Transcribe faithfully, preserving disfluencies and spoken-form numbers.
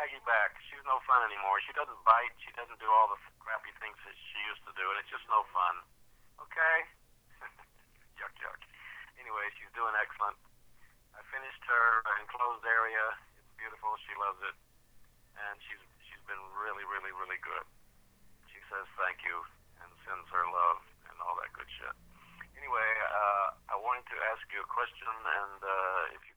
Maggie back. She's no fun anymore. She doesn't bite. She doesn't do all the crappy things that she used to do, and it's just no fun. Okay? Yuck, yuck. Anyway, she's doing excellent. I finished her enclosed area. It's beautiful. She loves it, and she's she's been really, really, really good. She says thank you and sends her love and all that good shit. Anyway, uh, I wanted to ask you a question, and uh, if you